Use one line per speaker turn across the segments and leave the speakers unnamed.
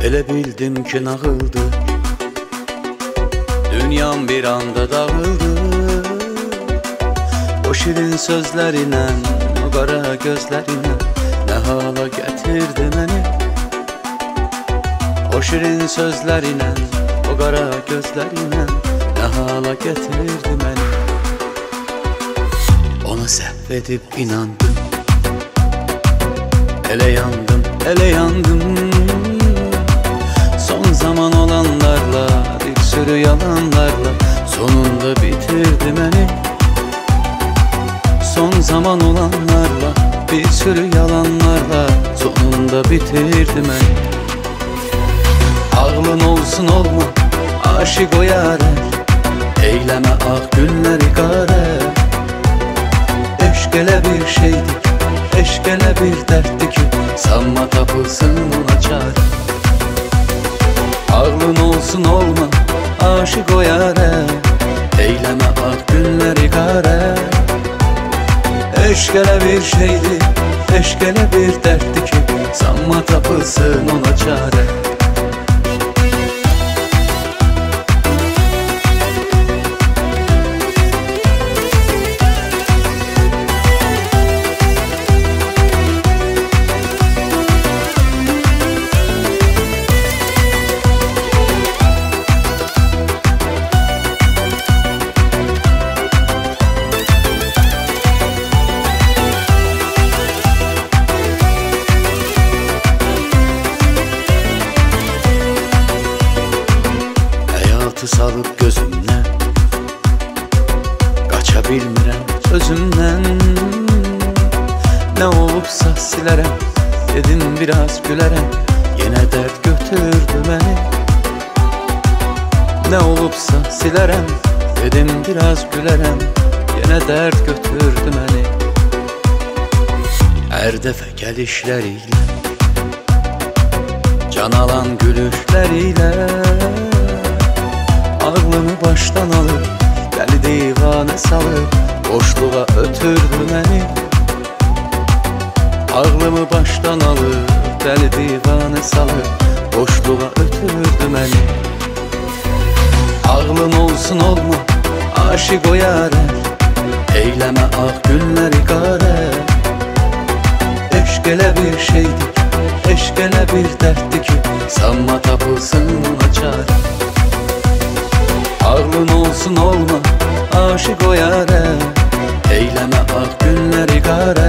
Elə bildim ki nağıldı, dünyam bir anda dağıldı. O şirin sözlərinlə, o qara gözlərinlə nə hala gətirdi məni. O şirin sözlərinlə, o qara gözlərinlə nə hala gətirdi məni. Ona səhv edib inandım, elə yandım, elə yandım. Son zaman olanlarla, bir sürü yalanlarla sonunda bitirdi məni. Son zaman olanlarla, bir sürü yalanlarla sonunda bitirdi məni. Ağlın olsun olma, aşık o yâre, eyləmə ağ günləri qarə. Eşq elə bir şeydir, eşq elə bir dərddir ki, sanma tapılsın ona çare. Ağlın olsun olma, aşık o yâre, eyləmə ağ günləri qarə. Eşq elə bir şeydir, eşq elə bir dərddir ki, sanma tapılsın ona çare. Salıb gözümdən, qaça bilmirəm özümdən. Nə olubsa silərəm, dedim biraz gülərəm, yenə dərd götürdü məni. Nə olubsa silərəm, dedim biraz gülərəm, yenə dərd götürdü məni. Hər dəfə gəlişlərilə, can alan gülüşlərilə ağlımı başdan alıb, dəli divanə salıb, boşluğa ötürdü məni. Ağlımı başdan alıb, dəli divanə salıb, boşluğa ötürdü məni. Ağlın olsun olma, aşık o yâre, eyləmə ağ günləri qarə. Eşq elə bir şeydir, eşq elə bir dərddir ki, sanma tapılsın ona çare. Ağlın olsun olma, aşık o yâre, eyləmə ağ günləri qarə.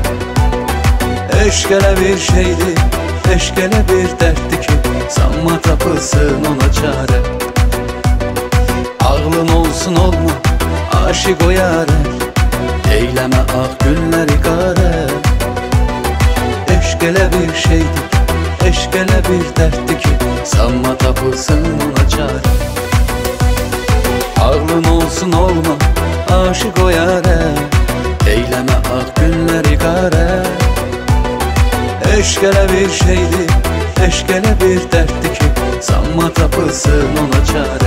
Eşq elə bir şeydir, eşq elə bir dərddir ki, sanma tapılsın ona çare. Ağlın olsun olma, aşık o yâre, eyləmə ağ günləri qarə. Eşq elə bir şeydir, eşq elə bir dərddir ki, sanma tapılsın ona çare. Ağlın olsun olma, aşık o yâre, eyləmə ağ günləri qarə. Eşq elə bir şeydir, eşq elə bir dərddir ki, sanma tapılsın ona çare.